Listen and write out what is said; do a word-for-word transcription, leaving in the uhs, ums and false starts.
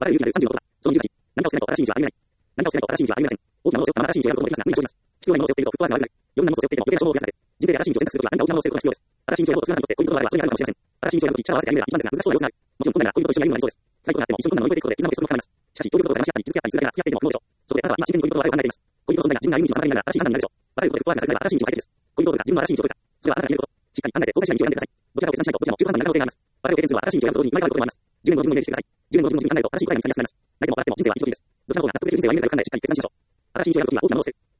あらゆる勇気があるさんじゅうろくことだ。そのにじゅうはち、何かをしないと新しい道は歩めない。何かをしないと新しい道は歩めません。大きなものを背負ったまま新しい道を選ぶことができますが、無理に生じます。必要なものを背負っているとフットワークが悪くなり、余分なものを背負っていてもモチベーションを増やされ、人生で新しい道を選択するときは何か大きなものを背負うことが必要です。新しい道を選ぶと強さにとって恋人があればそれになるかもしれません。新しい道を選ぶとき力を合わせて歩めれば一番ですが、難しそうな様子がある。もちろん困難な恋人と一緒に歩むのが理想です。最高になっても一緒に困難を乗り越えていくことで絆も結束も深まります。しかし、恋人と話し合ったり、傷つけ合ったりするだけが付き合っているのは不能でしょう。そこであなたは今真剣に恋人とあれを考えています。恋人と存在が自分の歩み道を妨げになるなら新しいあなたになるでしょう。あらゆることで不安がなくなれば新しい道を解決です。恋人とが自分の新しい道を解いた。それはあなたが決めること。しっかり考えて後悔しない道を選んでください。どちらを決断しないとどちらも中途半端になる可能性があります。我々を経験するのは新しい道を選ぶと同時に生まれ変わることもあります。じゅうねんごの自分をイメージしてください。じゅうねんごの自分の自分に考えると新しい答えが見つかります。泣いても笑っても人生は一度きりです。どちらの方が納得できる人生を歩んでいるか考えしっかり決断しましょう。新しい道を選ぶときは大きなものを背負う。